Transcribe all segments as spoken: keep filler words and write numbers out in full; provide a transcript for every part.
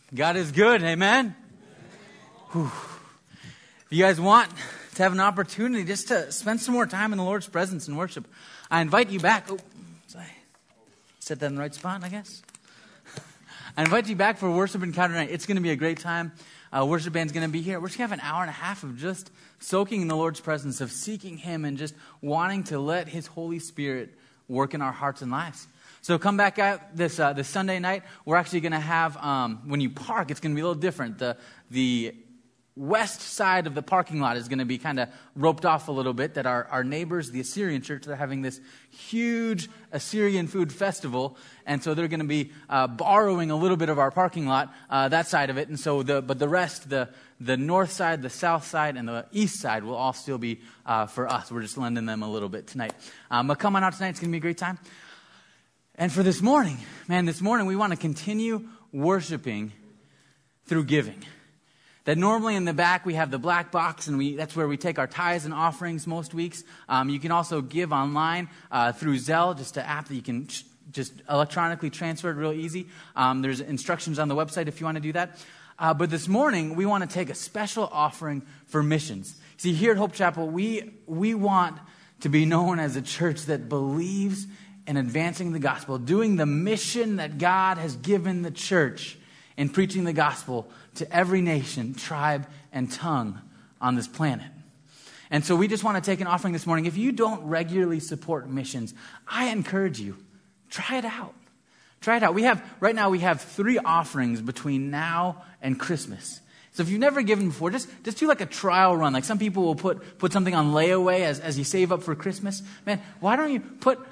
God is good, amen? Whew. If you guys want to have an opportunity just to spend some more time in the Lord's presence and worship, I invite you back. Oh, sorry. Set that in the right spot, I guess. I invite you back for Worship Encounter Night. It's going to be a great time. Uh, worship band's going to be here. We're just going to have an hour and a half of just soaking in the Lord's presence, of seeking Him and just wanting to let His Holy Spirit work in our hearts and lives. So come back out this uh, this Sunday night. We're actually going to have, um, when you park, it's going to be a little different. The the west side of the parking lot is going to be kind of roped off a little bit, that our, our neighbors, the Assyrian church, they're having this huge Assyrian food festival. And so they're going to be uh, borrowing a little bit of our parking lot, uh, that side of it. And so, the but the rest, the the north side, the south side, and the east side will all still be uh, for us. We're just lending them a little bit tonight. Um, but come on out tonight. It's going to be a great time. And for this morning, man, this morning we want to continue worshiping through giving. That normally in the back we have the black box, and we that's where we take our tithes and offerings most weeks. Um, you can also give online uh, through Zelle, just an app that you can ch- just electronically transfer it real easy. Um, there's instructions on the website if you want to do that. Uh, but this morning we want to take a special offering for missions. See, here at Hope Chapel, we we want to be known as a church that believes and advancing the gospel, doing the mission that God has given the church in preaching the gospel to every nation, tribe, and tongue on this planet. And so we just want to take an offering this morning. If you don't regularly support missions, I encourage you, try it out. Try it out. We have, right now we have three offerings between now and Christmas. So if you've never given before, just, just do like a trial run. Like some people will put, put something on layaway as, as you save up for Christmas. Man, why don't you put...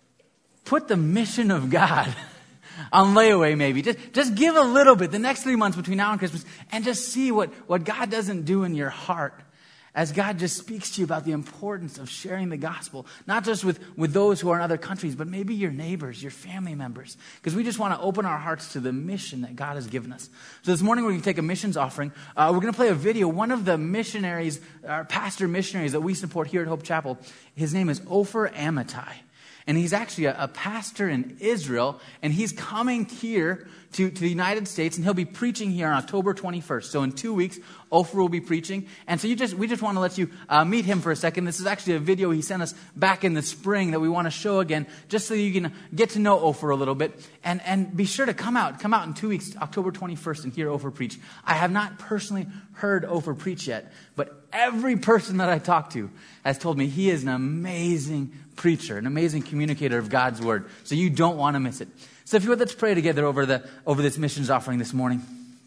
Put the mission of God on layaway maybe. Just, just give a little bit the next three months between now and Christmas and just see what, what God doesn't do in your heart as God just speaks to you about the importance of sharing the gospel, not just with, with those who are in other countries, but maybe your neighbors, your family members, because we just want to open our hearts to the mission that God has given us. So this morning we're going to take a missions offering. Uh, we're going to play a video. One of the missionaries, our pastor missionaries that we support here at Hope Chapel, his name is Ofer Amitai. And he's actually a, a pastor in Israel, and he's coming here to, to the United States, and he'll be preaching here on October twenty-first. So in two weeks, Ofer will be preaching. And so you just we just want to let you uh, meet him for a second. This is actually a video he sent us back in the spring that we want to show again, just so you can get to know Ofer a little bit. And, and be sure to come out. Come out in two weeks, October twenty-first, and hear Ofer preach. I have not personally heard Ofer preach yet, but every person that I talked to has told me he is an amazing preacher, an amazing communicator of God's word. So you don't want to miss it. So if you would, let's pray together over the over this missions offering this morning.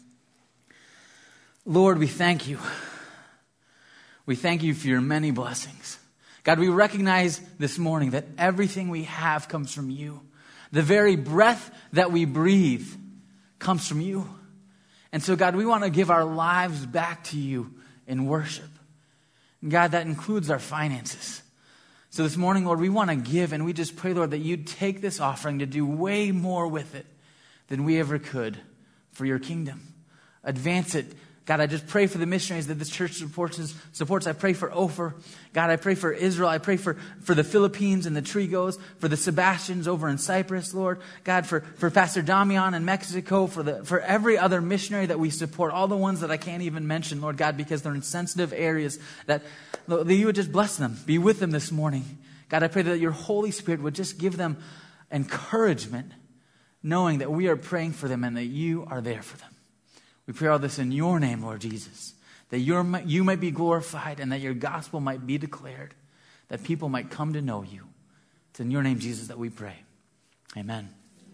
Lord, we thank you. We thank you for your many blessings. God, we recognize this morning that everything we have comes from you. The very breath that we breathe comes from you. And so, God, we want to give our lives back to you in worship. And God, that includes our finances. So this morning, Lord, we want to give, and we just pray, Lord, that you'd take this offering to do way more with it than we ever could for your kingdom. Advance it. God, I just pray for the missionaries that this church supports. supports. I pray for Ofer. God, I pray for Israel. I pray for, for the Philippines and the Trigos, for the Sebastians over in Cyprus, Lord. God, for, for Pastor Damian in Mexico, for the for every other missionary that we support, all the ones that I can't even mention, Lord God, because they're in sensitive areas, that, Lord, that you would just bless them, be with them this morning. God, I pray that your Holy Spirit would just give them encouragement, knowing that we are praying for them and that you are there for them. We pray all this in your name, Lord Jesus, that your, you might be glorified and that your gospel might be declared, that people might come to know you. It's in your name, Jesus, that we pray. Amen.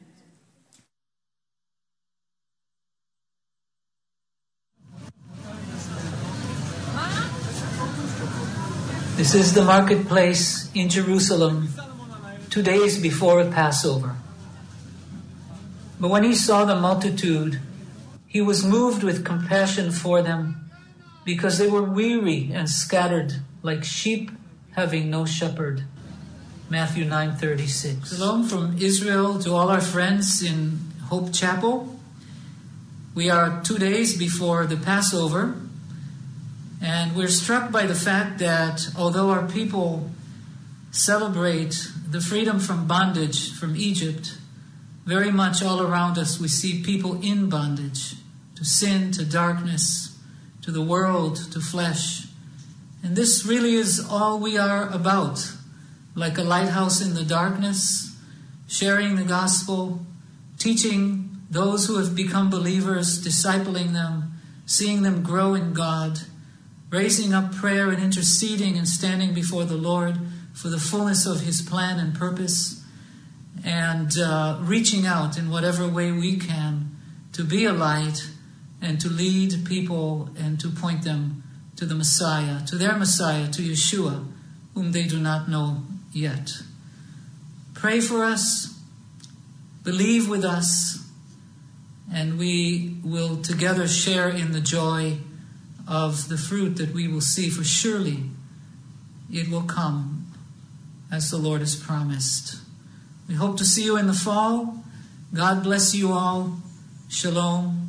This is the marketplace in Jerusalem, two days before Passover. But when he saw the multitude, he was moved with compassion for them, because they were weary and scattered like sheep having no shepherd. Matthew nine thirty-six. Shalom from Israel to all our friends in Hope Chapel. We are two days before the Passover, and we're struck by the fact that although our people celebrate the freedom from bondage from Egypt, very much all around us we see people in bondage to sin, to darkness, to the world, to flesh. And this really is all we are about. Like a lighthouse in the darkness, sharing the gospel, teaching those who have become believers, discipling them, seeing them grow in God, raising up prayer and interceding and standing before the Lord for the fullness of His plan and purpose, and uh, reaching out in whatever way we can to be a light and to lead people and to point them to the Messiah, to their Messiah, to Yeshua, whom they do not know yet. Pray for us, believe with us, and we will together share in the joy of the fruit that we will see, for surely it will come as the Lord has promised. We hope to see you in the fall. God bless you all. Shalom.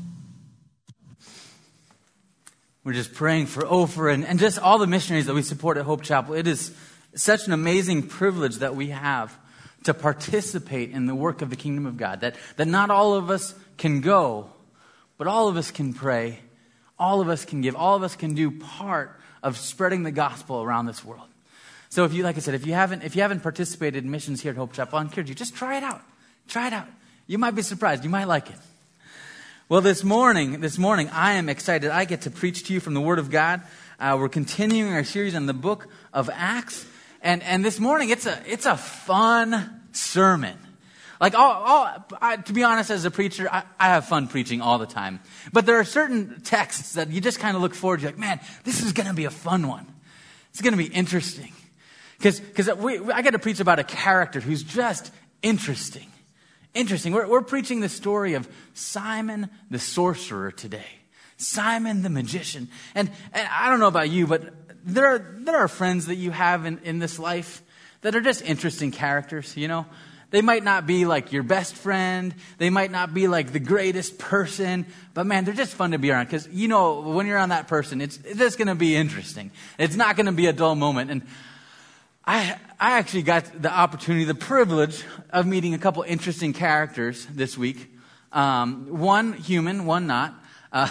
We're just praying for Ofer and, and just all the missionaries that we support at Hope Chapel. It is such an amazing privilege that we have to participate in the work of the kingdom of God. That, that not all of us can go, but all of us can pray. All of us can give. All of us can do part of spreading the gospel around this world. So if you, like I said, if you haven't, if you haven't participated in missions here at Hope Chapel, I encourage you, just try it out. Try it out. You might be surprised. You might like it. Well, this morning, this morning, I am excited. I get to preach to you from the Word of God. Uh, we're continuing our series on the book of Acts, and and this morning it's a it's a fun sermon. Like all, all I, to be honest, as a preacher, I, I have fun preaching all the time. But there are certain texts that you just kind of look forward to. Like, man, this is going to be a fun one. It's going to be interesting, because because we I get to preach about a character who's just interesting. Interesting. We're, we're preaching the story of Simon the sorcerer today. Simon the magician. And, and I don't know about you, but there are, there are friends that you have in, in this life that are just interesting characters, you know. They might not be like your best friend. They might not be like the greatest person. But man, they're just fun to be around. Because, you know, when you're around that person, it's, it's just going to be interesting. It's not going to be a dull moment. And I I actually got the opportunity, the privilege of meeting a couple interesting characters this week. Um, one human, one not. Uh,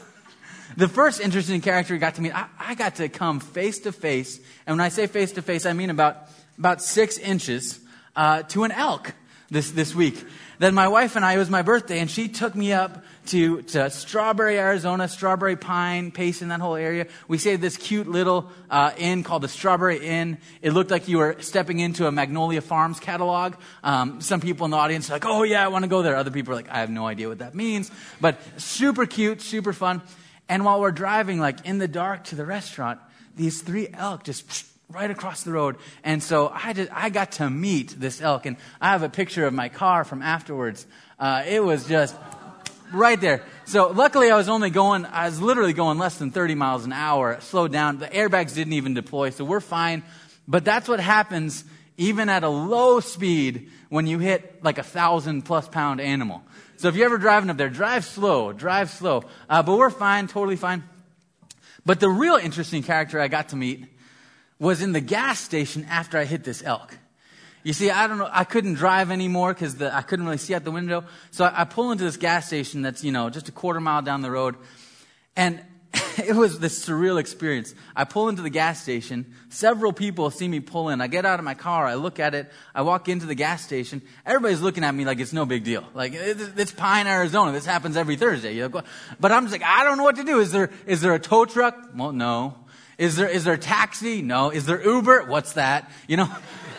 the first interesting character I got to meet, I, I got to come face to face, and when I say face to face, I mean about about six inches uh, to an elk this this week. Then my wife and I, it was my birthday, and she took me up to, to Strawberry, Arizona, Strawberry Pine, Payson, that whole area. We stayed at this cute little uh, inn called the Strawberry Inn. It looked like you were stepping into a Magnolia Farms catalog. Um, some people in the audience are like, oh yeah, I want to go there. Other people are like, I have no idea what that means. But super cute, super fun. And while we're driving, like in the dark to the restaurant, these three elk just right across the road. And so I just, I got to meet this elk, and I have a picture of my car from afterwards. Uh, it was just right there. So luckily I was only going, I was literally going less than thirty miles an hour, slowed down. The airbags didn't even deploy, so we're fine. But that's what happens even at a low speed when you hit like a thousand plus pound animal. So if you're ever driving up there, drive slow, drive slow. Uh, but we're fine, totally fine. But the real interesting character I got to meet was in the gas station after I hit this elk. You see, I don't know, I couldn't drive anymore because I couldn't really see out the window. So I, I pull into this gas station that's, you know, just a quarter mile down the road. And it was this surreal experience. I pull into the gas station. Several people see me pull in. I get out of my car. I look at it. I walk into the gas station. Everybody's looking at me like it's no big deal. Like, it's, it's Pine, Arizona. This happens every Thursday. You know? But I'm just like, I don't know what to do. Is there is there a tow truck? Well, no. Is there is there a taxi? No. Is there Uber? What's that? You know?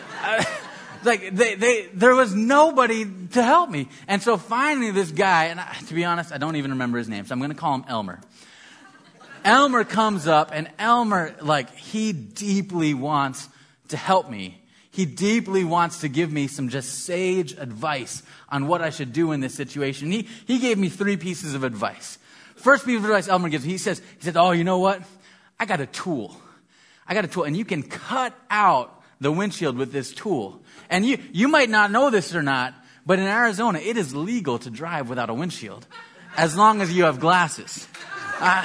Like they, they, there was nobody to help me. And so finally this guy, and I, to be honest, I don't even remember his name, so I'm going to call him Elmer. Elmer comes up, and Elmer, like, he deeply wants to help me. He deeply wants to give me some just sage advice on what I should do in this situation. He, he gave me three pieces of advice. First piece of advice Elmer gives me, he says, he said, oh, you know what? I got a tool. I got a tool, and you can cut out the windshield with this tool. And you, you might not know this or not, but in Arizona, it is legal to drive without a windshield as long as you have glasses. Uh,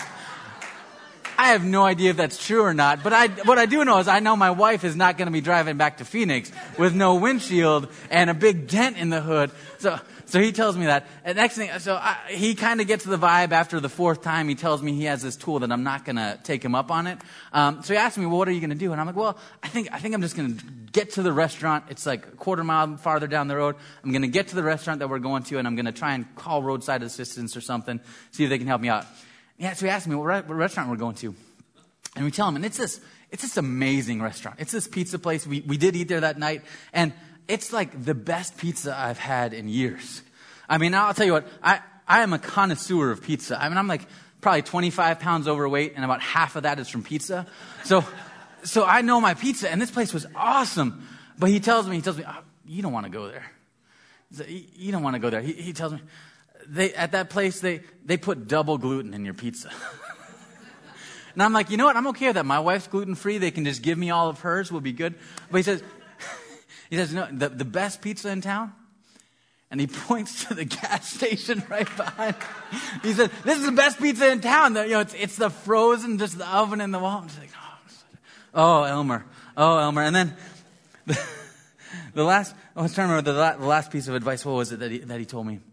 I have no idea if that's true or not, but I, what I do know is I know my wife is not going to be driving back to Phoenix with no windshield and a big dent in the hood. So, so he tells me that. And next thing, so I, he kind of gets the vibe after the fourth time. He tells me he has this tool that I'm not going to take him up on it. Um, so he asked me, well, what are you going to do? And I'm like, well, I think I think I'm just going to get to the restaurant. It's like a quarter mile farther down the road. I'm going to get to the restaurant that we're going to, and I'm going to try and call roadside assistance or something, see if they can help me out. Yeah, so he asked me what, re- what restaurant we're going to. And we tell him, and it's this, it's this amazing restaurant. It's this pizza place. We we did eat there that night, and it's like the best pizza I've had in years. I mean, I'll tell you what, I, I am a connoisseur of pizza. I mean, I'm like probably twenty-five pounds overweight, and about half of that is from pizza. So, so I know my pizza, and this place was awesome. But he tells me, he tells me, oh, you don't want to go there. Like, you don't want to go there. He, he tells me, they at that place, they, they put double gluten in your pizza. And I'm like, you know what? I'm okay with that. My wife's gluten-free. They can just give me all of hers. We'll be good. But he says, he says, no, the, the best pizza in town? And he points to the gas station right behind. He said, this is the best pizza in town. The, you know, it's, it's the frozen, just the oven in the wall. I'm just like, oh, oh, Elmer. Oh, Elmer. And then the, the last, I was trying to remember the, la, the last piece of advice. What was it that he, that he told me?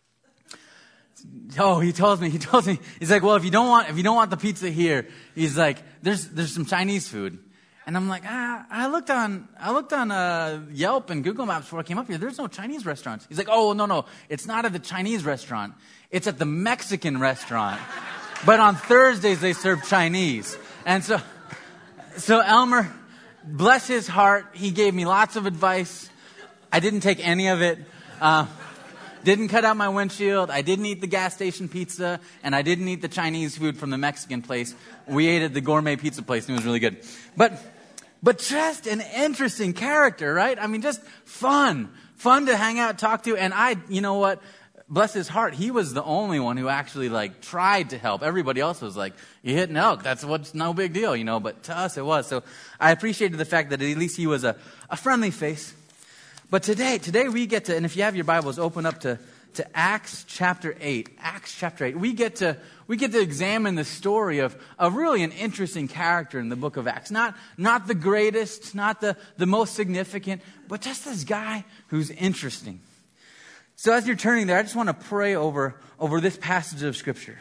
Oh, he tells me, he tells me, he's like, well, if you don't want, if you don't want the pizza here, he's like, there's, there's some Chinese food. And I'm like, ah, I looked on, I looked on uh, Yelp and Google Maps before I came up here. There's no Chinese restaurants. He's like, oh, no, no, it's not at the Chinese restaurant. It's at the Mexican restaurant. But on Thursdays they serve Chinese. And so, so Elmer, bless his heart, he gave me lots of advice. I didn't take any of it. Uh, didn't cut out my windshield. I didn't eat the gas station pizza, and I didn't eat the Chinese food from the Mexican place. We ate at the gourmet pizza place, and it was really good. But, but just an interesting character, right? I mean, just fun, fun to hang out, talk to. And I, you know what? Bless his heart, he was the only one who actually like tried to help. Everybody else was like, you hit an elk. That's what's no big deal, you know. But to us, it was. So I appreciated the fact that at least he was a, a friendly face. But today, today we get to, and if you have your Bibles, open up to, to Acts chapter eight. Acts chapter eight. We get to we get to examine the story of, of really an interesting character in the book of Acts. Not not the greatest, not the, the most significant, but just this guy who's interesting. So as you're turning there, I just want to pray over, over this passage of Scripture.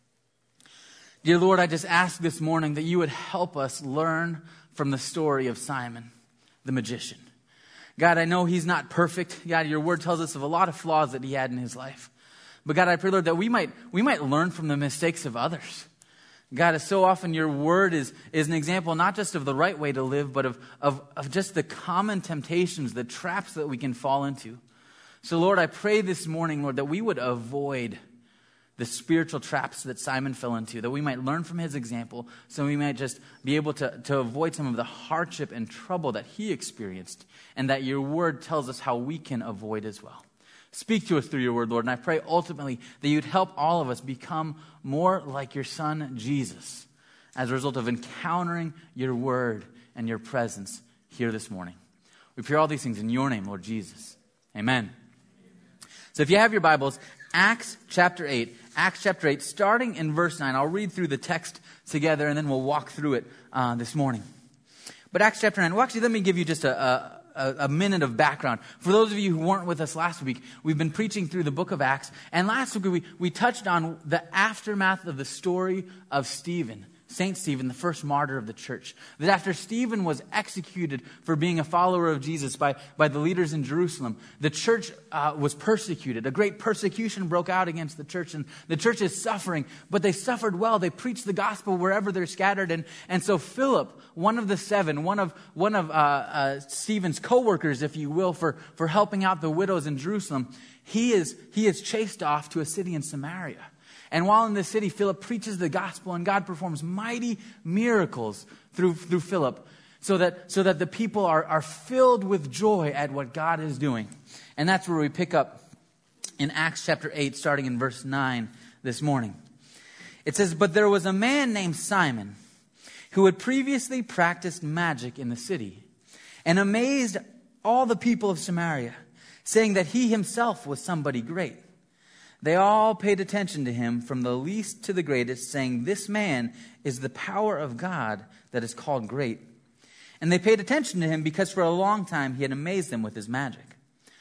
Dear Lord, I just ask this morning that you would help us learn from the story of Simon, the magician. God, I know he's not perfect. God, your word tells us of a lot of flaws that he had in his life. But God, I pray, Lord, that we might we might learn from the mistakes of others. God, so often your word is, is an example not just of the right way to live, but of, of, of just the common temptations, the traps that we can fall into. So, Lord, I pray this morning, Lord, that we would avoid the spiritual traps that Simon fell into, that we might learn from his example, so we might just be able to, to avoid some of the hardship and trouble that he experienced, and that your word tells us how we can avoid as well. Speak to us through your word, Lord, and I pray ultimately that you'd help all of us become more like your son, Jesus, as a result of encountering your word and your presence here this morning. We pray all these things in your name, Lord Jesus. Amen. So if you have your Bibles, Acts chapter eight, Acts chapter eight, starting in verse nine. I'll read through the text together, and then we'll walk through it uh, this morning. But Acts chapter nine, well, actually, let me give you just a, a, a minute of background. For those of you who weren't with us last week, we've been preaching through the book of Acts, and last week we, we touched on the aftermath of the story of Stephen. Saint Stephen, the first martyr of the church. That after Stephen was executed for being a follower of Jesus by, by the leaders in Jerusalem, the church uh, was persecuted. A great persecution broke out against the church, and the church is suffering, but they suffered well. They preached the gospel wherever they're scattered. And, and so Philip, one of the seven, one of, one of uh, uh, Stephen's co-workers, if you will, for, for helping out the widows in Jerusalem, he is, he is chased off to a city in Samaria. And while in the city, Philip preaches the gospel, and God performs mighty miracles through, through Philip, so that, so that the people are, are filled with joy at what God is doing. And that's where we pick up in Acts chapter eight, starting in verse nine this morning. It says, "But there was a man named Simon who had previously practiced magic in the city, and amazed all the people of Samaria, saying that he himself was somebody great. They all paid attention to him, from the least to the greatest, saying, 'This man is the power of God that is called great.' And they paid attention to him because for a long time he had amazed them with his magic.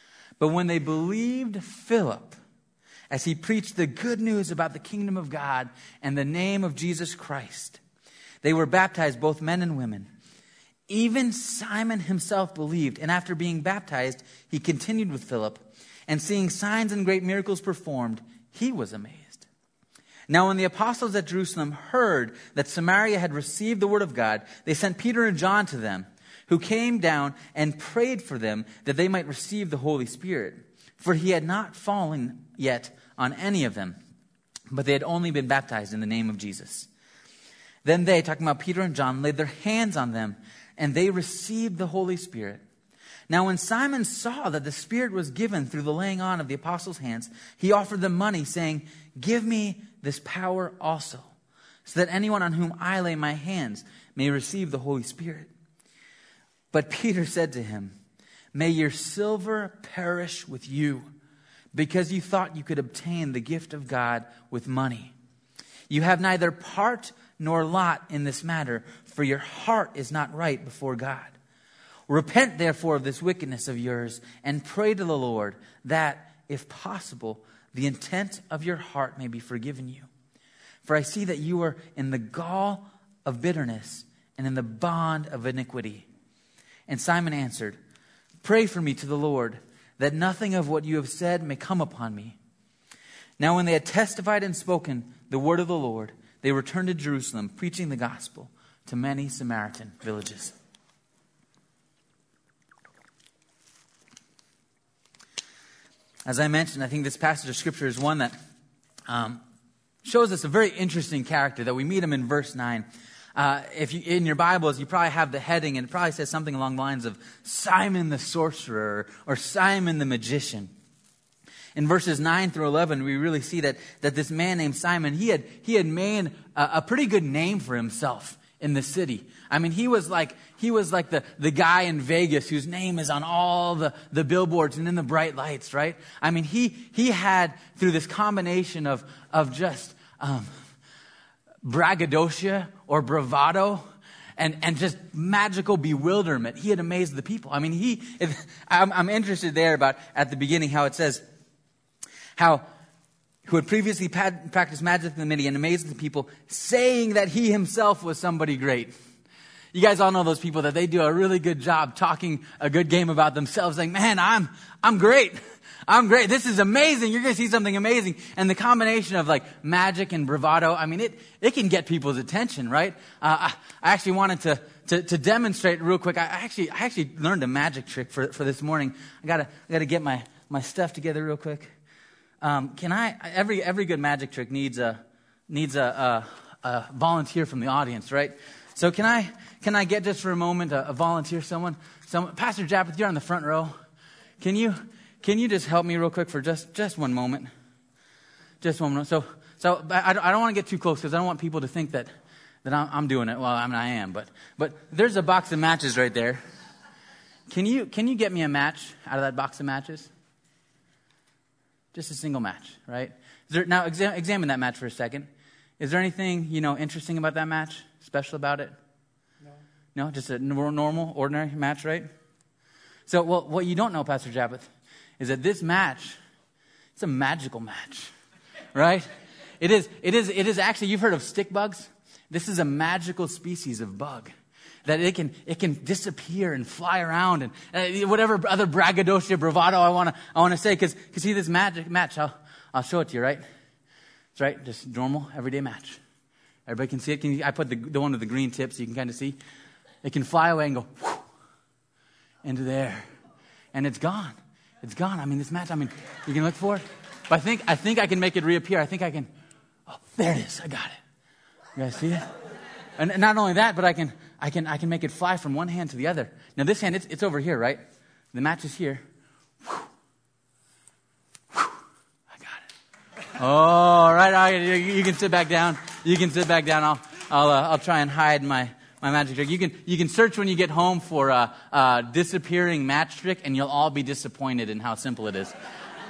But when they believed Philip, as he preached the good news about the kingdom of God and the name of Jesus Christ, they were baptized, both men and women. Even Simon himself believed, and after being baptized, he continued with Philip, and seeing signs and great miracles performed, he was amazed. Now when the apostles at Jerusalem heard that Samaria had received the word of God, they sent Peter and John to them, who came down and prayed for them that they might receive the Holy Spirit. For he had not fallen yet on any of them, but they had only been baptized in the name of Jesus. Then they, talking about Peter and John, laid their hands on them, and they received the Holy Spirit. Now when Simon saw that the Spirit was given through the laying on of the apostles' hands, he offered them money, saying, "Give me this power also, so that anyone on whom I lay my hands may receive the Holy Spirit." But Peter said to him, "May your silver perish with you, because you thought you could obtain the gift of God with money. You have neither part nor lot in this matter, for your heart is not right before God. Repent therefore of this wickedness of yours, and pray to the Lord that, if possible, the intent of your heart may be forgiven you. For I see that you are in the gall of bitterness and in the bond of iniquity." And Simon answered, "Pray for me to the Lord, that nothing of what you have said may come upon me." Now when they had testified and spoken the word of the Lord, they returned to Jerusalem, preaching the gospel to many Samaritan villages. As I mentioned, I think this passage of Scripture is one that um, shows us a very interesting character, that we meet him in verse nine. Uh, if you, in your Bibles, you probably have the heading, and it probably says something along the lines of Simon the sorcerer or Simon the magician. In verses nine through eleven, we really see that, that this man named Simon, he had, he had made a, a pretty good name for himself in the city. I mean, he was like, he was like the, the guy in Vegas whose name is on all the, the billboards and in the bright lights, right? I mean, he, he had, through this combination of, of just, um, braggadocio or bravado and, and just magical bewilderment, he had amazed the people. I mean, he, if, I'm, I'm interested there about at the beginning how it says, how who had previously pad, practiced magic in the city and amazed the people, saying that he himself was somebody great. You guys all know those people that they do a really good job talking a good game about themselves, saying, "Man, I'm I'm great. I'm great. This is amazing. You're going to see something amazing." And the combination of like magic and bravado, I mean, it, it can get people's attention, right? Uh, I, I actually wanted to, to, to demonstrate real quick. I actually, I actually learned a magic trick for, for this morning. I gotta, I gotta get my, my stuff together real quick. Um, can I, every, every good magic trick needs a, needs a, a, a volunteer from the audience, right? So can I, can I get just for a moment a, a volunteer, someone, someone, Pastor Japeth, you're on the front row. Can you, Can you just help me real quick for just, just one moment? Just one moment. So, so I, I don't want to get too close because I don't want people to think that, that I'm, I'm doing it. Well, I mean, I am, but, but there's a box of matches right there. Can you, can you get me a match out of that box of matches? Just a single match, right? Is there, now, exa- examine that match for a second. Is there anything, you know, interesting about that match? Special about it? No. No? Just a normal, ordinary match, right? So, well, what you don't know, Pastor Japeth, is that this match, it's a magical match, right? It is, it is, it is actually, you've heard of stick bugs? This is a magical species of bug that it can, it can disappear and fly around and uh, whatever other braggadocio, bravado I want to, I want to say, because, because see this magic match, I'll, I'll show it to you, right? It's right, just normal, everyday match. Everybody can see it. Can you, I put the, the one with the green tip so you can kind of see. It can fly away and go whoosh, into there, and it's gone. It's gone. I mean, this match, I mean, you can look for it. But I think I think I can make it reappear. I think I can. Oh, there it is. I got it. You guys see it? And not only that, but I can I can I can make it fly from one hand to the other. Now this hand, it's it's over here, right? The match is here. Whew. Whew. I got it. Oh, all right, all right. You, you can sit back down. You can sit back down. I'll I'll uh, I'll try and hide my. My magic trick. You can you can search when you get home for a, a disappearing match trick, and you'll all be disappointed in how simple it is.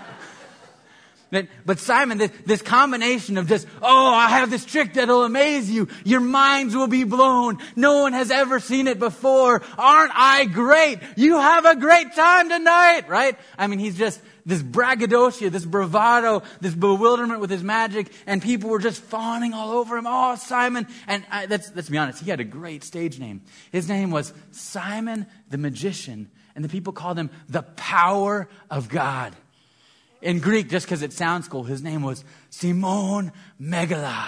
but, but Simon, this, this combination of just, oh, I have this trick that'll amaze you. Your minds will be blown. No one has ever seen it before. Aren't I great? You have a great time tonight, right? I mean, he's just this braggadocio, this bravado, this bewilderment with his magic, and people were just fawning all over him. Oh, Simon. And I, let's, let's be honest, he had a great stage name. His name was Simon the Magician, and the people called him the Power of God. In Greek, just because it sounds cool, his name was Simon Megala.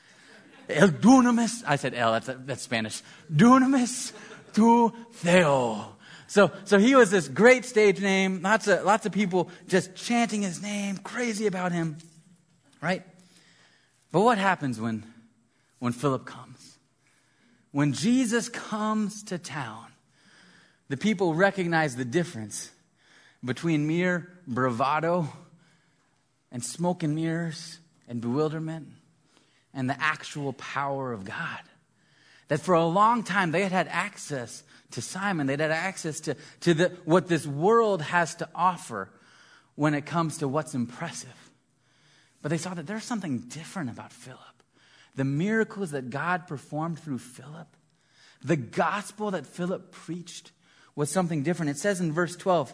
El Dunamis, I said El, that's, that's Spanish. Dunamis tu Theo. So, so he was this great stage name. Lots of, lots of people just chanting his name, crazy about him, right? But what happens when, when Philip comes? When Jesus comes to town, the people recognize the difference between mere bravado and smoke and mirrors and bewilderment and the actual power of God. That for a long time they had had access to Simon. They'd had access to, to the, what this world has to offer when it comes to what's impressive. But they saw that there's something different about Philip. The miracles that God performed through Philip, the gospel that Philip preached was something different. It says in verse twelve,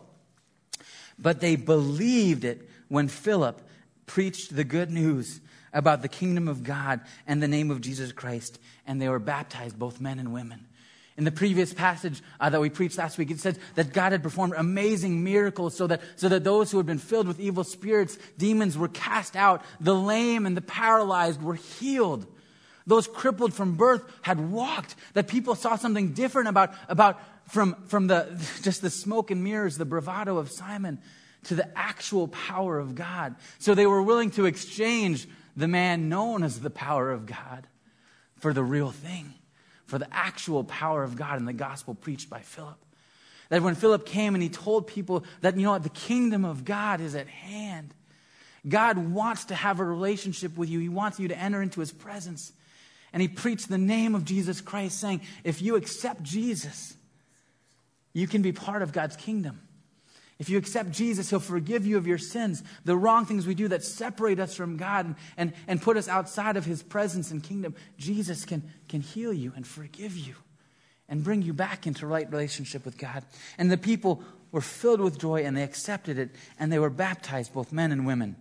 but they believed it when Philip preached the good news about the kingdom of God and the name of Jesus Christ, and they were baptized, both men and women. In the previous passage uh, that we preached last week, it said that God had performed amazing miracles so that, so that those who had been filled with evil spirits, demons, were cast out. The lame and the paralyzed were healed. Those crippled from birth had walked. That people saw something different about, about from, from the just the smoke and mirrors, the bravado of Simon, to the actual power of God. So they were willing to exchange the man known as the power of God for the real thing, for the actual power of God in the gospel preached by Philip. That when Philip came and he told people that, you know what, the kingdom of God is at hand. God wants to have a relationship with you. He wants you to enter into his presence. And he preached the name of Jesus Christ, saying, if you accept Jesus, you can be part of God's kingdom. If you accept Jesus, he'll forgive you of your sins, the wrong things we do that separate us from God and, and, and put us outside of his presence and kingdom. Jesus can, can heal you and forgive you and bring you back into right relationship with God. And the people were filled with joy and they accepted it and they were baptized, both men and women.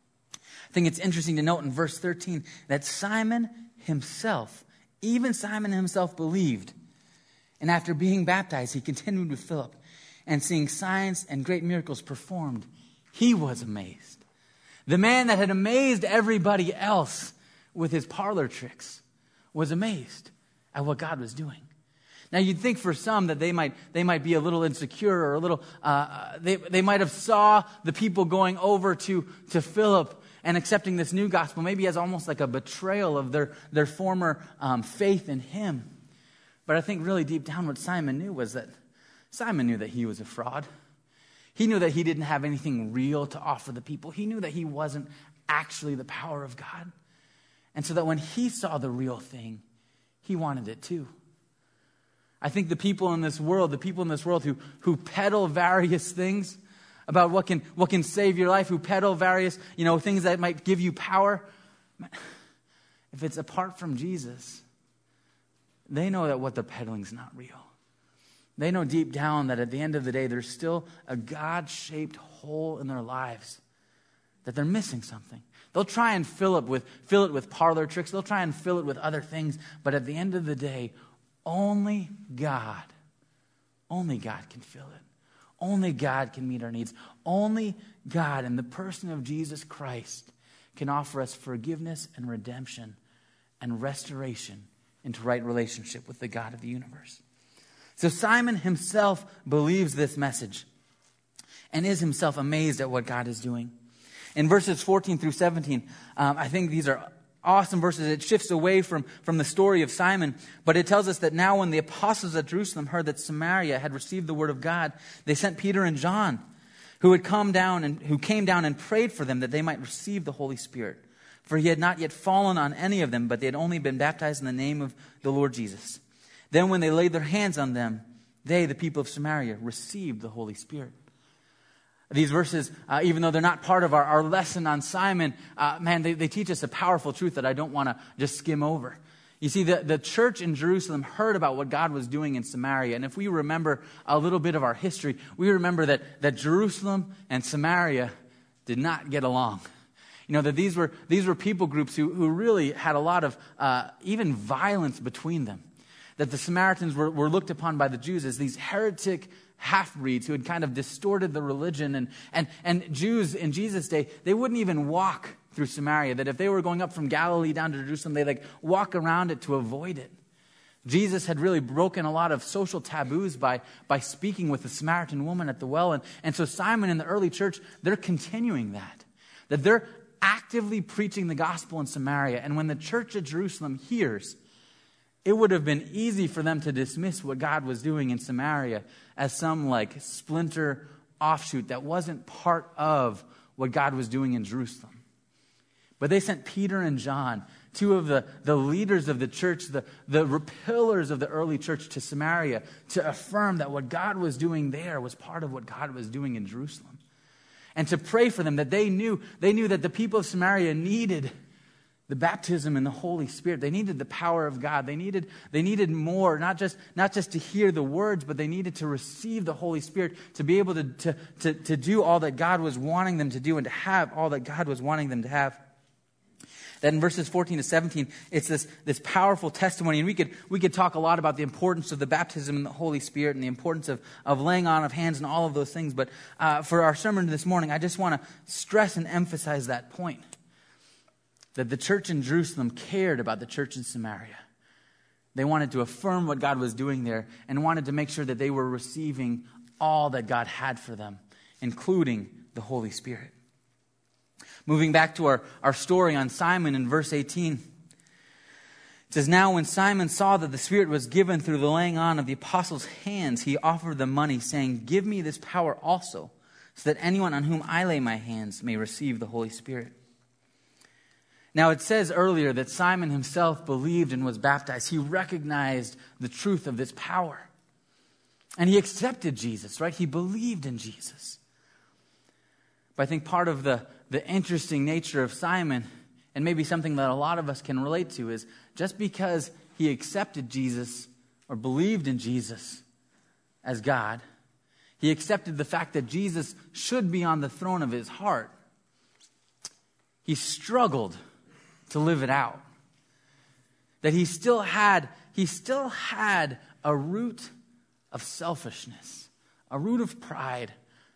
I think it's interesting to note in verse thirteen that Simon himself, even Simon himself believed. And after being baptized, he continued with Philip. And seeing signs and great miracles performed, he was amazed. The man that had amazed everybody else with his parlor tricks was amazed at what God was doing. Now you'd think for some that they might they might be a little insecure or a little uh, they they might have saw the people going over to to Philip and accepting this new gospel maybe as almost like a betrayal of their their former um, faith in him. But I think really deep down what Simon knew was that Simon knew that he was a fraud. He knew that he didn't have anything real to offer the people. He knew that he wasn't actually the power of God. And so that when he saw the real thing, he wanted it too. I think the people in this world, the people in this world who, who peddle various things about what can, what can save your life, who peddle various, you know, things that might give you power, if it's apart from Jesus, they know that what they're peddling is not real. They know deep down that at the end of the day, there's still a God-shaped hole in their lives, that they're missing something. They'll try and fill it with fill it with parlor tricks. They'll try and fill it with other things. But at the end of the day, only God, only God can fill it. Only God can meet our needs. Only God in the person of Jesus Christ can offer us forgiveness and redemption and restoration into right relationship with the God of the universe. So Simon himself believes this message and is himself amazed at what God is doing. In verses fourteen through seventeen, um, I think these are awesome verses. It shifts away from, from the story of Simon, but it tells us that now when the apostles at Jerusalem heard that Samaria had received the word of God, they sent Peter and John, who had come down and who came down and prayed for them that they might receive the Holy Spirit. For he had not yet fallen on any of them, but they had only been baptized in the name of the Lord Jesus. Then when they laid their hands on them, they, the people of Samaria, received the Holy Spirit. These verses, uh, even though they're not part of our, our lesson on Simon, uh, man, they, they teach us a powerful truth that I don't want to just skim over. You see, the, the church in Jerusalem heard about what God was doing in Samaria. And if we remember a little bit of our history, we remember that, that Jerusalem and Samaria did not get along. You know, that these were these were people groups who, who really had a lot of uh, even violence between them. That the Samaritans were, were looked upon by the Jews as these heretic half-breeds who had kind of distorted the religion. And, and, and Jews in Jesus' day, they wouldn't even walk through Samaria. That if they were going up from Galilee down to Jerusalem, they'd like walk around it to avoid it. Jesus had really broken a lot of social taboos by, by speaking with the Samaritan woman at the well. And, and so Simon and the early church, they're continuing that. That they're actively preaching the gospel in Samaria. And when the church at Jerusalem hears, it would have been easy for them to dismiss what God was doing in Samaria as some like splinter offshoot that wasn't part of what God was doing in Jerusalem. But they sent Peter and John, two of the, the leaders of the church, the, the pillars of the early church, to Samaria to affirm that what God was doing there was part of what God was doing in Jerusalem. And to pray for them, that they knew, they knew that the people of Samaria needed the baptism in the Holy Spirit. They needed the power of God. They needed, they needed more, not just, not just to hear the words, but they needed to receive the Holy Spirit to be able to, to, to, to do all that God was wanting them to do and to have all that God was wanting them to have. That in verses fourteen to seventeen, it's this, this powerful testimony. And we could we could talk a lot about the importance of the baptism in the Holy Spirit and the importance of, of laying on of hands and all of those things. But uh, for our sermon this morning, I just want to stress and emphasize that point. That the church in Jerusalem cared about the church in Samaria. They wanted to affirm what God was doing there and wanted to make sure that they were receiving all that God had for them, including the Holy Spirit. Moving back to our, our story on Simon in verse eighteen. It says, "Now when Simon saw that the Spirit was given through the laying on of the apostles' hands, he offered them money, saying, 'Give me this power also, so that anyone on whom I lay my hands may receive the Holy Spirit.'" Now it says earlier that Simon himself believed and was baptized. He recognized the truth of this power. And he accepted Jesus, right? He believed in Jesus. But I think part of the, the interesting nature of Simon, and maybe something that a lot of us can relate to, is just because he accepted Jesus or believed in Jesus as God, he accepted the fact that Jesus should be on the throne of his heart. He struggled to live it out. That he still had, he still had a root of selfishness, a root of pride.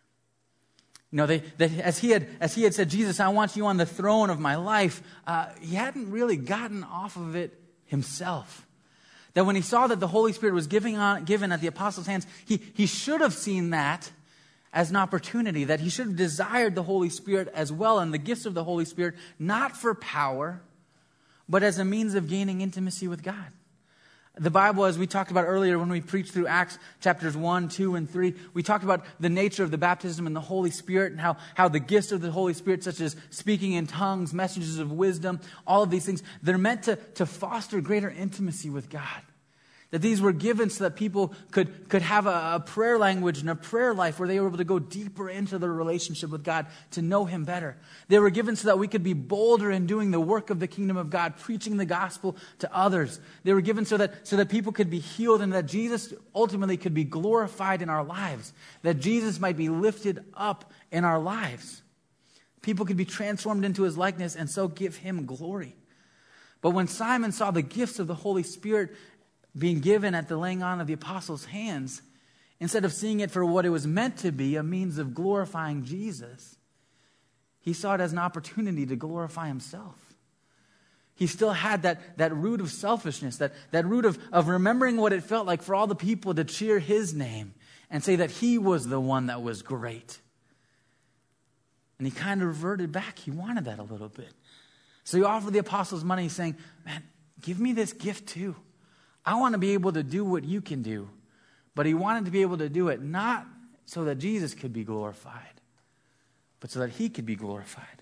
You know, they, that as he had as he had said, "Jesus, I want you on the throne of my life," uh, he hadn't really gotten off of it himself. That when he saw that the Holy Spirit was giving on, given at the apostles' hands, he, he should have seen that as an opportunity, that he should have desired the Holy Spirit as well and the gifts of the Holy Spirit, not for power, but as a means of gaining intimacy with God. The Bible, as we talked about earlier when we preached through Acts chapters one, two, and three, we talked about the nature of the baptism in the Holy Spirit and how, how the gifts of the Holy Spirit, such as speaking in tongues, messages of wisdom, all of these things, they're meant to, to foster greater intimacy with God. That these were given so that people could, could have a, a prayer language and a prayer life where they were able to go deeper into their relationship with God to know Him better. They were given so that we could be bolder in doing the work of the kingdom of God, preaching the gospel to others. They were given so that, so that people could be healed and that Jesus ultimately could be glorified in our lives. That Jesus might be lifted up in our lives. People could be transformed into His likeness and so give Him glory. But when Simon saw the gifts of the Holy Spirit being given at the laying on of the apostles' hands, instead of seeing it for what it was meant to be, a means of glorifying Jesus, he saw it as an opportunity to glorify himself. He still had that, that root of selfishness, that, that root of, of remembering what it felt like for all the people to cheer his name and say that he was the one that was great. And he kind of reverted back. He wanted that a little bit. So he offered the apostles money saying, "Man, give me this gift too. I want to be able to do what you can do." But he wanted to be able to do it not so that Jesus could be glorified, but so that he could be glorified.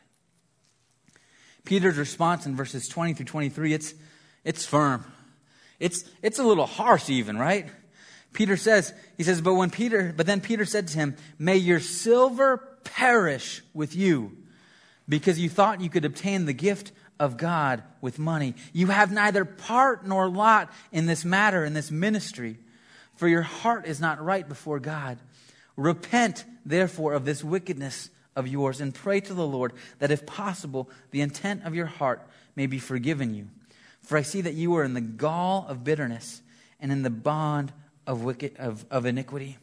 Peter's response in verses twenty through twenty-three, it's it's firm. It's it's a little harsh even, right? Peter says, he says, but when Peter, but then Peter said to him, "May your silver perish with you, because you thought you could obtain the gift of God with money. You have neither part nor lot in this matter, in this ministry, for your heart is not right before God. Repent, therefore, of this wickedness of yours, and pray to the Lord that, if possible, the intent of your heart may be forgiven you. For I see that you are in the gall of bitterness and in the bond of wicked of, of iniquity.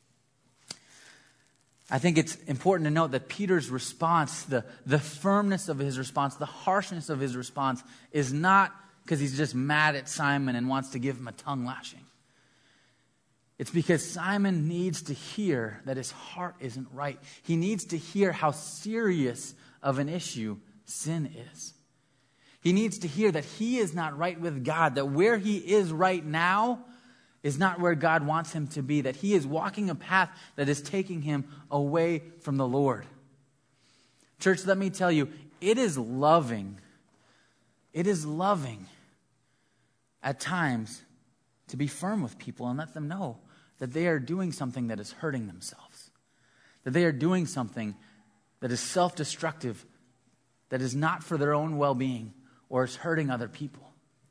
I think it's important to note that Peter's response, the, the firmness of his response, the harshness of his response, is not because he's just mad at Simon and wants to give him a tongue lashing. It's because Simon needs to hear that his heart isn't right. He needs to hear how serious of an issue sin is. He needs to hear that he is not right with God, that where he is right now is not where God wants him to be, that he is walking a path that is taking him away from the Lord. Church, let me tell you, it is loving, it is loving at times to be firm with people and let them know that they are doing something that is hurting themselves, that they are doing something that is self-destructive, that is not for their own well-being or is hurting other people.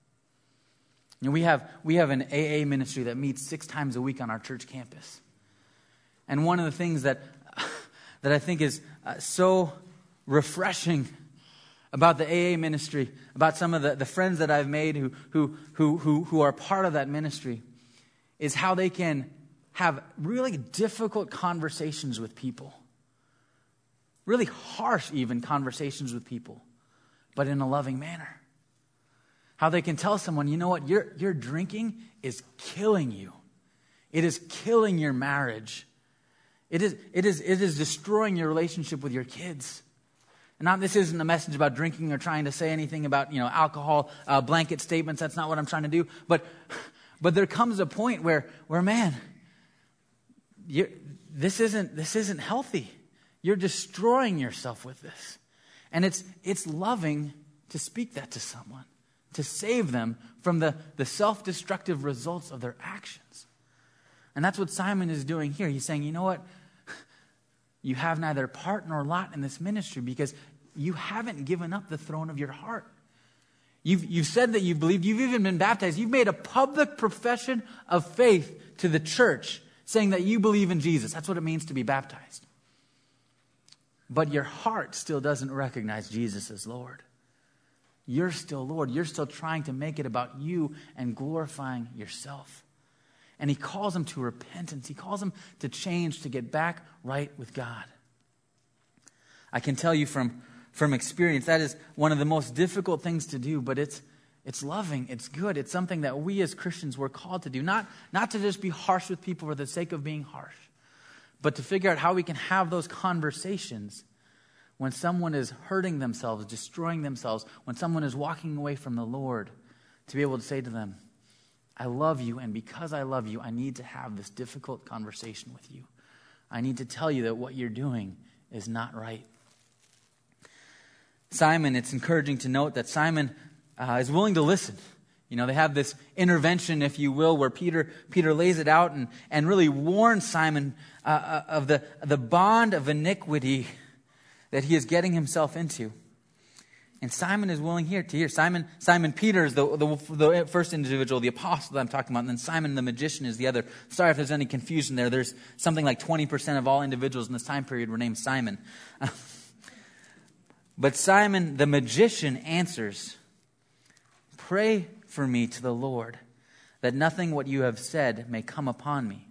You know, we have we have an A A ministry that meets six times a week on our church campus. And one of the things that that I think is uh, so refreshing about the A A ministry, about some of the, the friends that I've made who, who who who who are part of that ministry, is how they can have really difficult conversations with people. Really harsh even conversations with people, but in a loving manner. How they can tell someone, you know what, your, your drinking is killing you. It is killing your marriage. It is, it is, it is destroying your relationship with your kids. And now, this isn't a message about drinking or trying to say anything about, you know, alcohol, uh, blanket statements. That's not what I'm trying to do. But, but there comes a point where, where man, you're, this isn't, this isn't healthy. You're destroying yourself with this. And it's, it's loving to speak that to someone, to save them from the, the self-destructive results of their actions. And that's what Simon is doing here. He's saying, you know what? You have neither part nor lot in this ministry because you haven't given up the throne of your heart. You've, you've said that you believe. You've even been baptized. You've made a public profession of faith to the church, saying that you believe in Jesus. That's what it means to be baptized. But your heart still doesn't recognize Jesus as Lord. You're still Lord. You're still trying to make it about you and glorifying yourself. And he calls them to repentance. He calls them to change, to get back right with God. I can tell you from, from experience, that is one of the most difficult things to do, but it's it's loving, it's good. It's something that we as Christians were called to do. Not, not to just be harsh with people for the sake of being harsh, but to figure out how we can have those conversations when someone is hurting themselves, destroying themselves, when someone is walking away from the Lord, to be able to say to them, I love you, and because I love you, I need to have this difficult conversation with you. I need to tell you that what you're doing is not right. Simon, it's encouraging to note that Simon uh, is willing to listen. You know, they have this intervention, if you will, where Peter Peter lays it out and, and really warns Simon uh, of the, the bond of iniquity that he is getting himself into. And Simon is willing here to hear. Simon Simon Peter is the, the, the first individual, the apostle that I'm talking about, and then Simon the magician is the other. Sorry if there's any confusion there. There's something like twenty percent of all individuals in this time period were named Simon. But Simon the magician answers, pray for me to the Lord, that nothing what you have said may come upon me.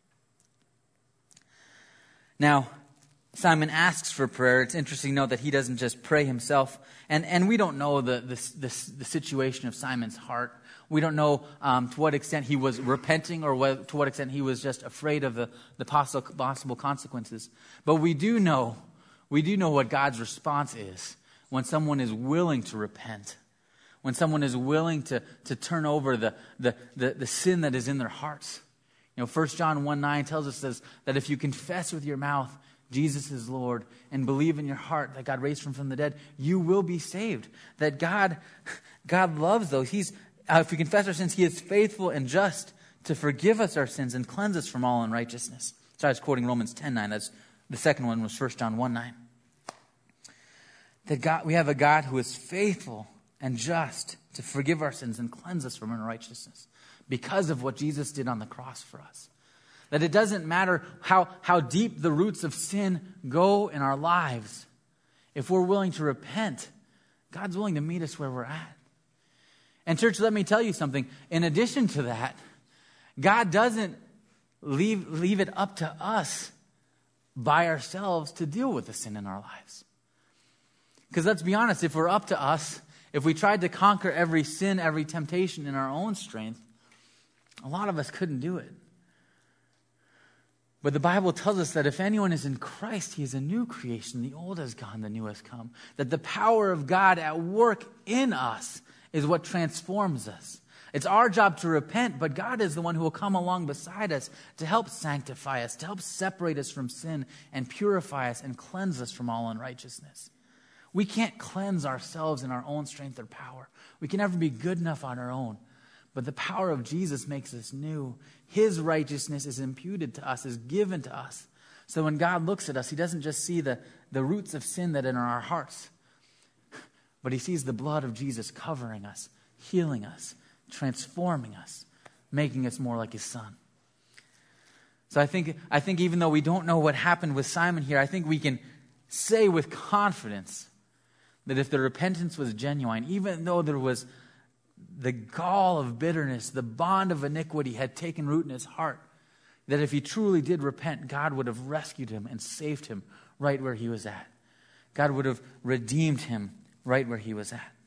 Now, Simon asks for prayer. It's interesting to note that he doesn't just pray himself. And, and we don't know the, the, the, the situation of Simon's heart. We don't know um, to what extent he was repenting or what, to what extent he was just afraid of the, the possible, possible consequences. But we do know, we do know what God's response is when someone is willing to repent. When someone is willing to, to turn over the, the, the, the sin that is in their hearts. You know, First John one nine tells us this, that if you confess with your mouth Jesus is Lord and believe in your heart that God raised him from the dead, you will be saved. That God, God loves those. He's, uh, if we confess our sins, he is faithful and just to forgive us our sins and cleanse us from all unrighteousness. So I was quoting Romans ten nine. That's the second one was First John one nine. that God, we have a God who is faithful and just to forgive our sins and cleanse us from unrighteousness because of what Jesus did on the cross for us. That it doesn't matter how, how deep the roots of sin go in our lives. If we're willing to repent, God's willing to meet us where we're at. And church, let me tell you something. In addition to that, God doesn't leave, leave it up to us by ourselves to deal with the sin in our lives. Because let's be honest, if we're up to us, if we tried to conquer every sin, every temptation in our own strength, a lot of us couldn't do it. But the Bible tells us that if anyone is in Christ, he is a new creation. The old has gone, the new has come. That the power of God at work in us is what transforms us. It's our job to repent, but God is the one who will come along beside us to help sanctify us, to help separate us from sin and purify us and cleanse us from all unrighteousness. We can't cleanse ourselves in our own strength or power. We can never be good enough on our own. But the power of Jesus makes us new. His righteousness is imputed to us, is given to us. So when God looks at us, he doesn't just see the, the roots of sin that are in our hearts, but he sees the blood of Jesus covering us, healing us, transforming us, making us more like his son. So I think, I think even though we don't know what happened with Simon here, I think we can say with confidence that if the repentance was genuine, even though there was the gall of bitterness, the bond of iniquity had taken root in his heart, that if he truly did repent, God would have rescued him and saved him right where he was at. God would have redeemed him right where he was at.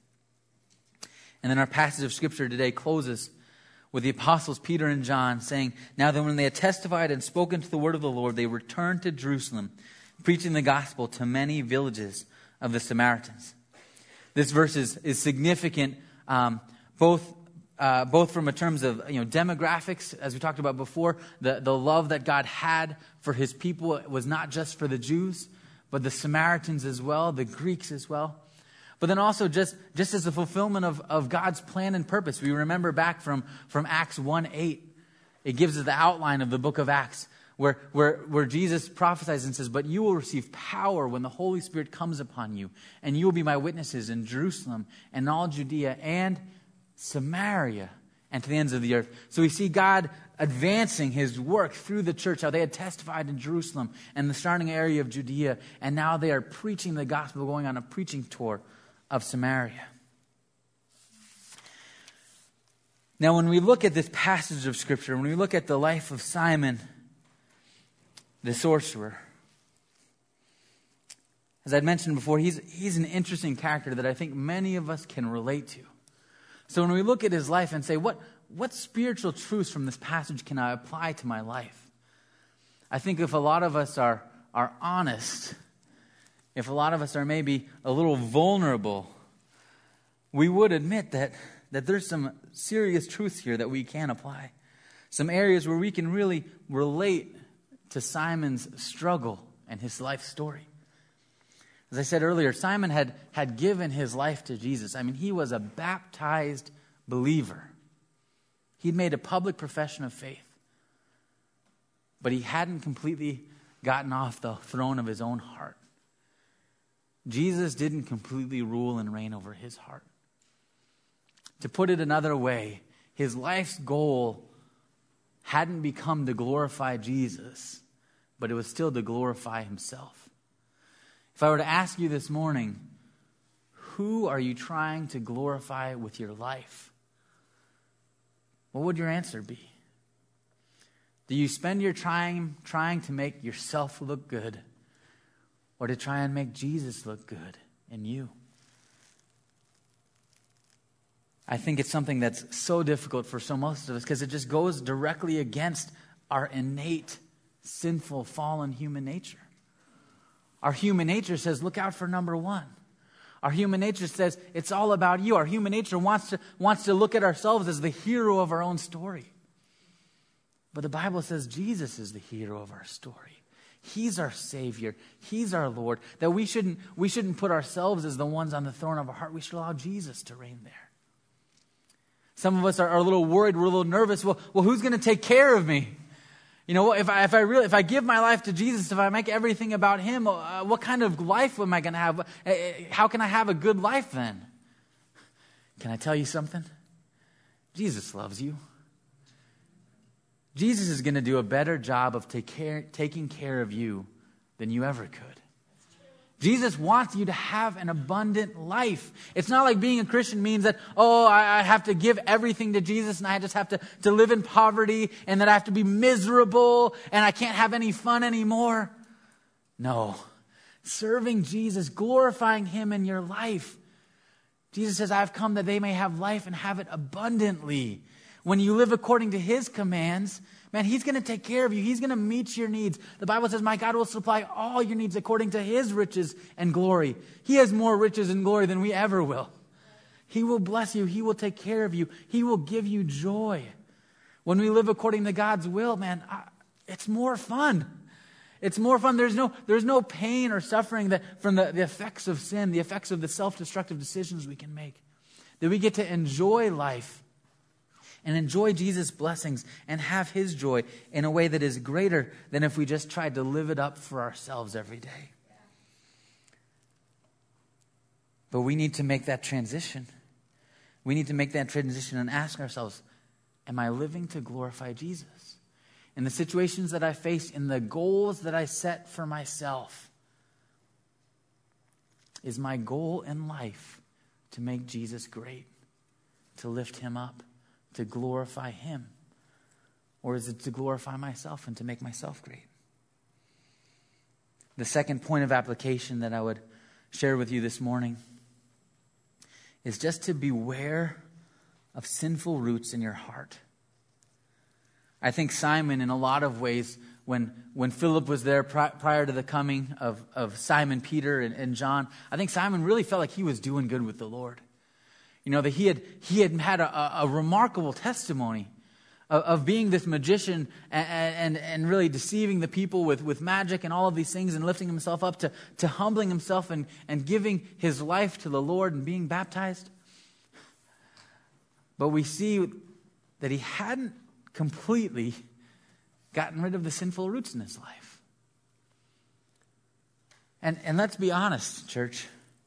And then our passage of Scripture today closes with the apostles Peter and John saying, "Now then when they had testified and spoken to the word of the Lord, they returned to Jerusalem, preaching the gospel to many villages of the Samaritans." This verse is, is significant um, both uh, both from a terms of you know demographics, as we talked about before. The, the love that God had for his people was not just for the Jews, but the Samaritans as well, the Greeks as well. But then also just, just as a fulfillment of, of God's plan and purpose. We remember back from, from Acts one eight. It gives us the outline of the book of Acts, where, where, where Jesus prophesies and says, "But you will receive power when the Holy Spirit comes upon you, and you will be my witnesses in Jerusalem and all Judea and Samaria and to the ends of the earth." So we see God advancing his work through the church, how they had testified in Jerusalem and the surrounding area of Judea, and now they are preaching the gospel, going on a preaching tour of Samaria. Now, when we look at this passage of Scripture, when we look at the life of Simon the sorcerer, as I'd mentioned before, he's, he's an interesting character that I think many of us can relate to. So when we look at his life and say, what, what spiritual truths from this passage can I apply to my life? I think if a lot of us are, are honest, if a lot of us are maybe a little vulnerable, we would admit that, that there's some serious truths here that we can apply. Some areas where we can really relate to Simon's struggle and his life story. As I said earlier, Simon had, had given his life to Jesus. I mean, he was a baptized believer. He'd made a public profession of faith. But he hadn't completely gotten off the throne of his own heart. Jesus didn't completely rule and reign over his heart. To put it another way, his life's goal hadn't become to glorify Jesus, but it was still to glorify himself. If I were to ask you this morning, who are you trying to glorify with your life? What would your answer be? Do you spend your time trying to make yourself look good, or to try and make Jesus look good in you? I think it's something that's so difficult for so most of us because it just goes directly against our innate, sinful, fallen human nature. Our human nature says, look out for number one. Our human nature says, it's all about you. Our human nature wants to, wants to look at ourselves as the hero of our own story. But the Bible says Jesus is the hero of our story. He's our Savior. He's our Lord. That we shouldn't, we shouldn't put ourselves as the ones on the throne of our heart. We should allow Jesus to reign there. Some of us are, are a little worried. We're a little nervous. Well, well who's going to take care of me? You know, if I if I really if I give my life to Jesus, if I make everything about Him, uh, what kind of life am I going to have? Uh, how can I have a good life then? Can I tell you something? Jesus loves you. Jesus is going to do a better job of take care, taking care of you than you ever could. Jesus wants you to have an abundant life. It's not like being a Christian means that, oh, I, I have to give everything to Jesus and I just have to, to live in poverty and that I have to be miserable and I can't have any fun anymore. No. Serving Jesus, glorifying Him in your life. Jesus says, I've come that they may have life and have it abundantly. When you live according to His commands, man, He's going to take care of you. He's going to meet your needs. The Bible says, my God will supply all your needs according to His riches and glory. He has more riches and glory than we ever will. He will bless you. He will take care of you. He will give you joy. When we live according to God's will, man, I, it's more fun. It's more fun. There's no, there's no pain or suffering that from the, the effects of sin, the effects of the self-destructive decisions we can make. That we get to enjoy life and enjoy Jesus' blessings and have His joy in a way that is greater than if we just tried to live it up for ourselves every day. But we need to make that transition. We need to make that transition and ask ourselves, am I living to glorify Jesus? In the situations that I face, in the goals that I set for myself, is my goal in life to make Jesus great, to lift Him up, to glorify Him? Or is it to glorify myself and to make myself great? The second point of application that I would share with you this morning is just to beware of sinful roots in your heart. I think Simon, in a lot of ways, when when Philip was there pri- prior to the coming of, of Simon, Peter, and, and John, I think Simon really felt like he was doing good with the Lord. You know, that he had he had had a, a remarkable testimony of, of being this magician and, and and really deceiving the people with, with magic and all of these things and lifting himself up to, to humbling himself and, and giving his life to the Lord and being baptized. But we see that he hadn't completely gotten rid of the sinful roots in his life. And and let's be honest, church.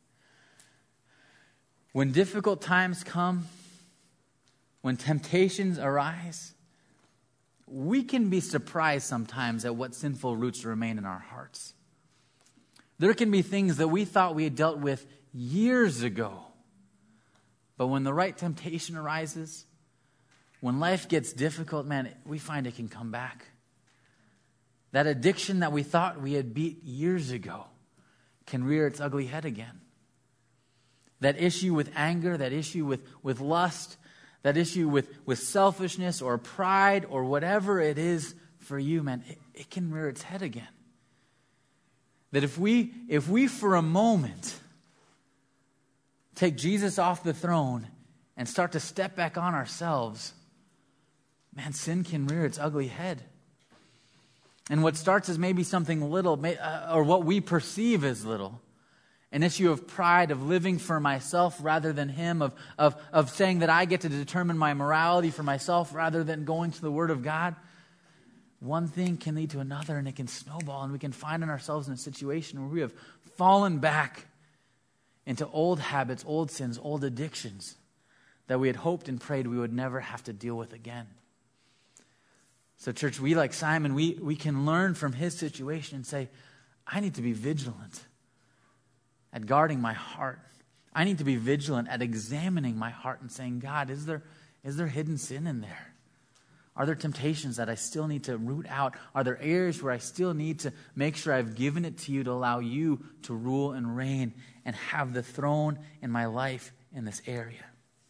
When difficult times come, when temptations arise, we can be surprised sometimes at what sinful roots remain in our hearts. There can be things that we thought we had dealt with years ago, but when the right temptation arises, when life gets difficult, man, we find it can come back. That addiction that we thought we had beat years ago can rear its ugly head again. That issue with anger, that issue with, with lust, that issue with, with selfishness or pride or whatever it is for you, man, it, it can rear its head again. That if we, if we for a moment take Jesus off the throne and start to step back on ourselves, man, sin can rear its ugly head. And what starts as maybe something little, or what we perceive as little, an issue of pride, of living for myself rather than Him, of, of, of saying that I get to determine my morality for myself rather than going to the Word of God. One thing can lead to another and it can snowball and we can find ourselves in a situation where we have fallen back into old habits, old sins, old addictions that we had hoped and prayed we would never have to deal with again. So church, we like Simon, we, we can learn from his situation and say, I need to be vigilant at guarding my heart. I need to be vigilant at examining my heart and saying, God, is there is there hidden sin in there? Are there temptations that I still need to root out? Are there areas where I still need to make sure I've given it to you to allow you to rule and reign and have the throne in my life in this area?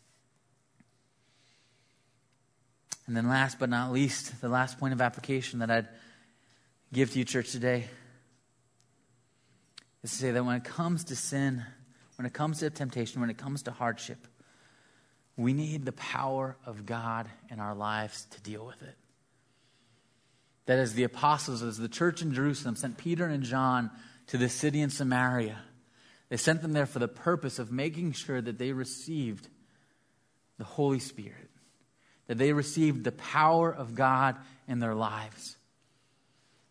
And then last but not least, the last point of application that I'd give to you, church, today is to say that when it comes to sin, when it comes to temptation, when it comes to hardship, we need the power of God in our lives to deal with it. That as the apostles, as the church in Jerusalem sent Peter and John to the city in Samaria, they sent them there for the purpose of making sure that they received the Holy Spirit, that they received the power of God in their lives.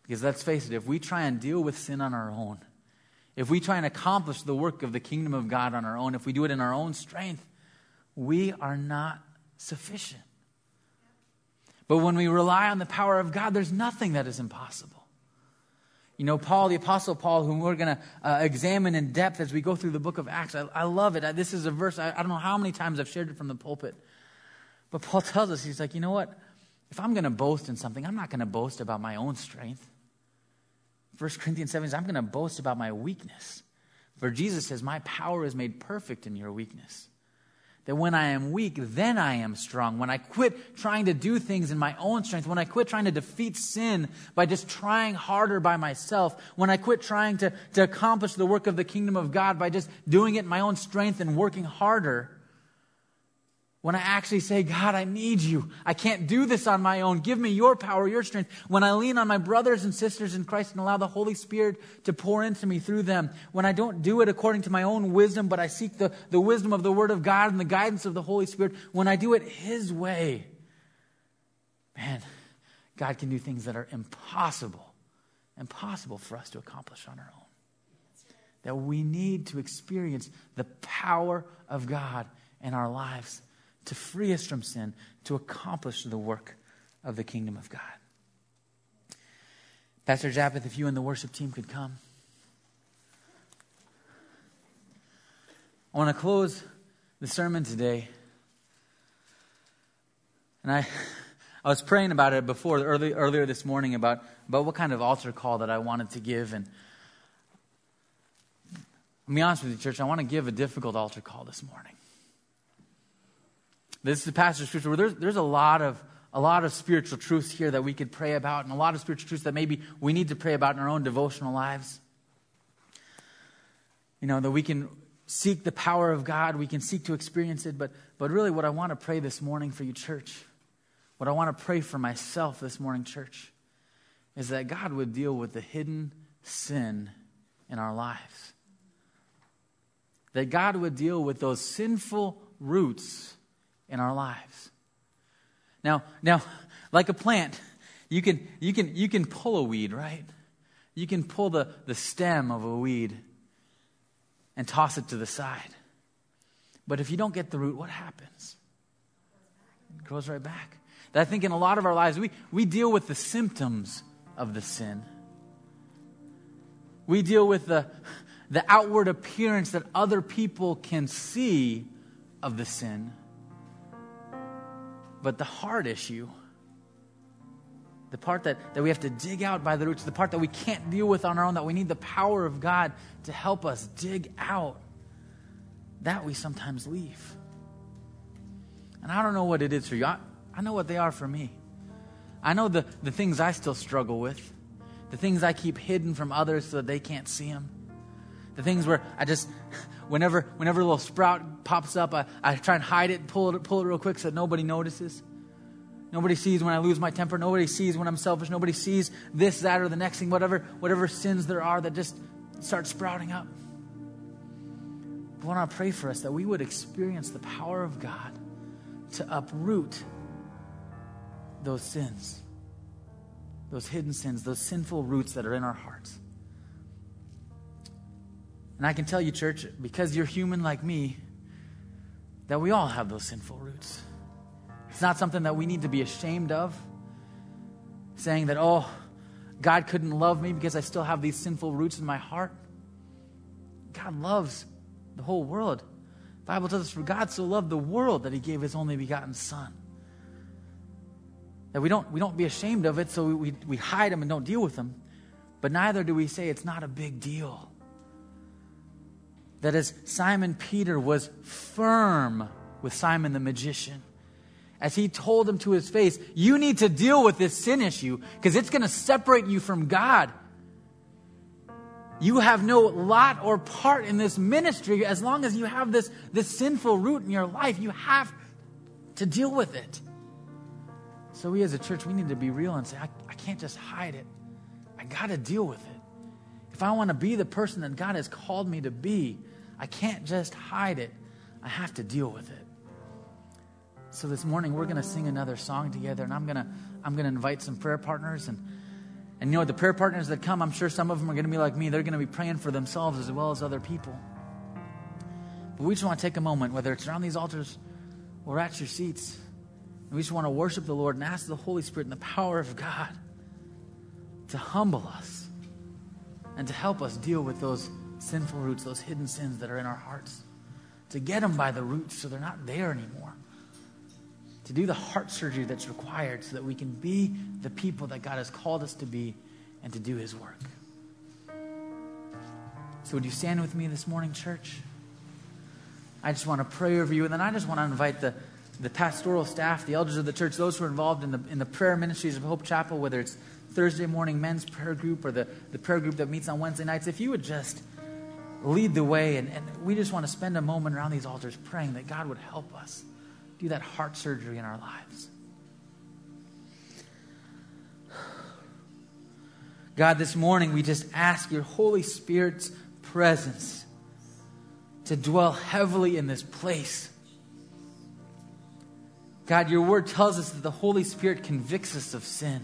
Because let's face it, if we try and deal with sin on our own, if we try and accomplish the work of the kingdom of God on our own, if we do it in our own strength, we are not sufficient. But when we rely on the power of God, there's nothing that is impossible. You know, Paul, the Apostle Paul, whom we're going to uh, examine in depth as we go through the book of Acts, I, I love it. I, this is a verse, I, I don't know how many times I've shared it from the pulpit. But Paul tells us, he's like, you know what? If I'm going to boast in something, I'm not going to boast about my own strength. First Corinthians seven says, I'm going to boast about my weakness. For Jesus says, my power is made perfect in your weakness. That when I am weak, then I am strong. When I quit trying to do things in my own strength, when I quit trying to defeat sin by just trying harder by myself, when I quit trying to, to accomplish the work of the kingdom of God by just doing it in my own strength and working harder, when I actually say, God, I need you. I can't do this on my own. Give me your power, your strength. When I lean on my brothers and sisters in Christ and allow the Holy Spirit to pour into me through them. When I don't do it according to my own wisdom, but I seek the, the wisdom of the Word of God and the guidance of the Holy Spirit. When I do it His way, man, God can do things that are impossible, impossible for us to accomplish on our own. That we need to experience the power of God in our lives to free us from sin, to accomplish the work of the kingdom of God. Pastor Japheth, if you and the worship team could come. I want to close the sermon today. And I I was praying about it before, early, earlier this morning, about, about what kind of altar call that I wanted to give. And I'll be honest with you, church, I want to give a difficult altar call this morning. This is a passage of scripture where there's, there's a lot of a lot of spiritual truths here that we could pray about, and a lot of spiritual truths that maybe we need to pray about in our own devotional lives. You know, that we can seek the power of God, we can seek to experience it, but but really what I want to pray this morning for you, church, what I want to pray for myself this morning, church, is that God would deal with the hidden sin in our lives. That God would deal with those sinful roots in our lives. Now, now, like a plant, you can you can you can pull a weed, right? You can pull the, the stem of a weed and toss it to the side. But if you don't get the root, what happens? It grows right back. That I think in a lot of our lives, we, we deal with the symptoms of the sin. We deal with the, the outward appearance that other people can see of the sin. But the heart issue, the part that, that we have to dig out by the roots, the part that we can't deal with on our own, that we need the power of God to help us dig out, that we sometimes leave. And I don't know what it is for you. I, I know what they are for me. I know the, the things I still struggle with, the things I keep hidden from others so that they can't see them. The things where I just, whenever whenever a little sprout pops up, I, I try and hide it, pull it, pull it real quick so that nobody notices. Nobody sees when I lose my temper. Nobody sees when I'm selfish. Nobody sees this, that, or the next thing, whatever, whatever sins there are that just start sprouting up. I want to pray for us that we would experience the power of God to uproot those sins, those hidden sins, those sinful roots that are in our hearts. And I can tell you, church, because you're human like me, that we all have those sinful roots. It's not something that we need to be ashamed of, saying that, oh, God couldn't love me because I still have these sinful roots in my heart. God loves the whole world. The Bible tells us, for God so loved the world that He gave His only begotten Son. That we don't we don't be ashamed of it, so we, we hide them and don't deal with them. But neither do we say it's not a big deal. That as Simon Peter was firm with Simon the magician, as he told him to his face, you need to deal with this sin issue because it's going to separate you from God. You have no lot or part in this ministry as long as you have this, this sinful root in your life. You have to deal with it. So we as a church, we need to be real and say, I, I can't just hide it. I got to deal with it. If I want to be the person that God has called me to be, I can't just hide it. I have to deal with it. So this morning we're going to sing another song together, and I'm going to I'm going to invite some prayer partners, and And you know, the prayer partners that come, I'm sure some of them are going to be like me. They're going to be praying for themselves as well as other people. But we just want to take a moment, whether it's around these altars or at your seats, and we just want to worship the Lord and ask the Holy Spirit and the power of God to humble us and to help us deal with those sinful roots, those hidden sins that are in our hearts, to get them by the roots so they're not there anymore, to do the heart surgery that's required so that we can be the people that God has called us to be and to do his work. So would you stand with me this morning, church? I just want to pray over you, and then I just want to invite the, the pastoral staff, the elders of the church, those who are involved in the in the prayer ministries of Hope Chapel, whether it's Thursday morning men's prayer group or the, the prayer group that meets on Wednesday nights, if you would just lead the way, and, and we just want to spend a moment around these altars praying that God would help us do that heart surgery in our lives. God, this morning we just ask your Holy Spirit's presence to dwell heavily in this place. God, your word tells us that the Holy Spirit convicts us of sin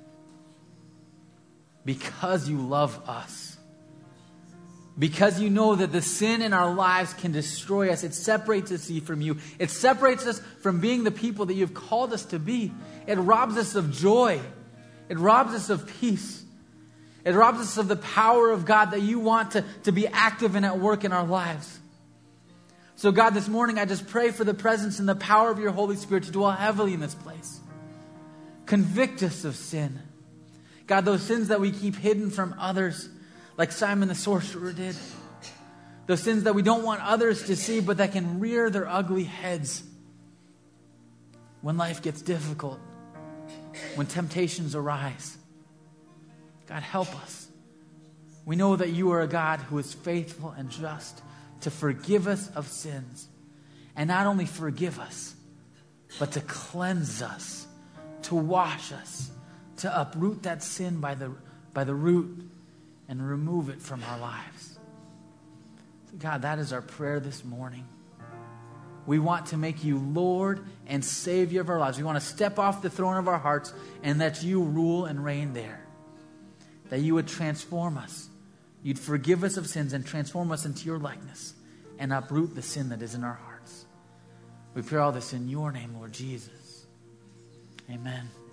because you love us. Because you know that the sin in our lives can destroy us. It separates us from you. It separates us from being the people that you've called us to be. It robs us of joy. It robs us of peace. It robs us of the power of God that you want to, to be active and at work in our lives. So God, this morning I just pray for the presence and the power of your Holy Spirit to dwell heavily in this place. Convict us of sin. God, those sins that we keep hidden from others, like Simon the sorcerer did. Those sins that we don't want others to see, but that can rear their ugly heads when life gets difficult, when temptations arise. God, help us. We know that you are a God who is faithful and just to forgive us of sins. And not only forgive us, but to cleanse us, to wash us, to uproot that sin by the, by the root and remove it from our lives. So God, that is our prayer this morning. We want to make you Lord and Savior of our lives. We want to step off the throne of our hearts and that you rule and reign there. That you would transform us. You'd forgive us of sins and transform us into your likeness and uproot the sin that is in our hearts. We pray all this in your name, Lord Jesus. Amen.